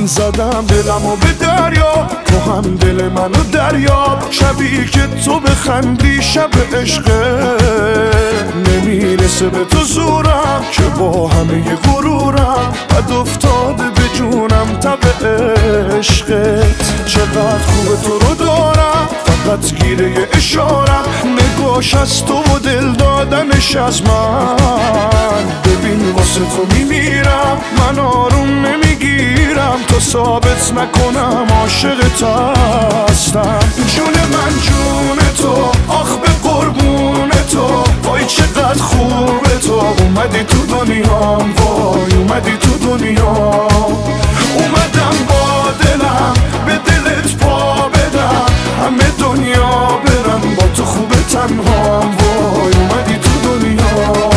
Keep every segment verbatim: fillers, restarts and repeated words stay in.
زدم دلمو به دریا، تو هم دل منو دریاب. شبی که تو بخندی شب عشقه، نمیرسه به تو زورم که با همه غرورم بد افتاده به جونم تب عشقت. چقدر خوبه تو رو دارم، فقط گیره اشارم، نگاش از تو و دل دادنش از من. ببین واسه تو میمیرم، من آروم نمیگیرم تا ثابت نکنم عاشقت هستم. جون من جون تو، آخ به قربون تو، وای چقدر خوبه تو. اومدی تو دنیام، وای اومدی تو دنیا. اومدم با دلم به دلت پا بدم، همه دنیا برم با تو خوبه تنهام. وای اومدی تو دنیا.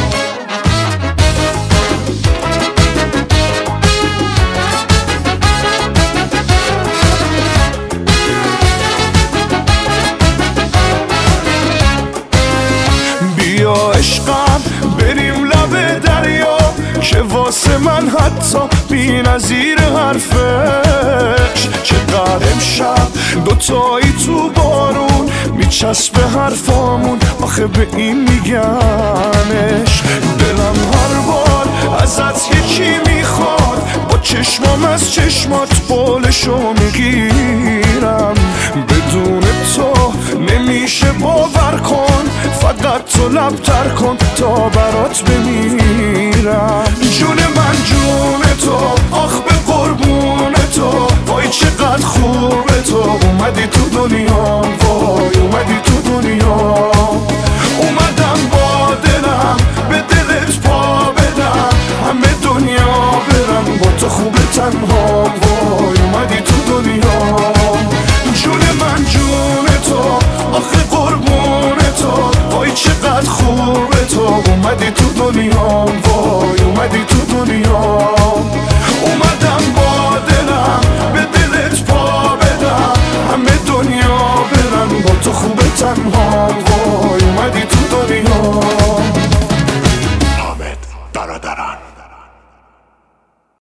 بیا عشقم بریم لب دریا، که واسه من حتی بی نظیر حرفش. چقدر امشب دوتایی تو بارون میچسبه حرفامون، آخه به این میگنش. دلم هر بار ازت یکی میخواد، با چشمام از چشمات بالشو میگیرم. بدون تو نمیشه باور کن، فقط تو لبتر کن تا برات بمیرم. جون من جون تو، آخ به قربون تو، وای چقدر خوبه تو. اومدی تو دنیا، وای اومدی تو دنیا. اومدم با دلم به دلت پا بدم، همه دنیا برم با تو خوبه تنها. وای اومدی تو دنیا. جون من جون تو، آخه قربون تو، وای چقدر خوبه تو. اومدی تو دنیا، وای اومدی تو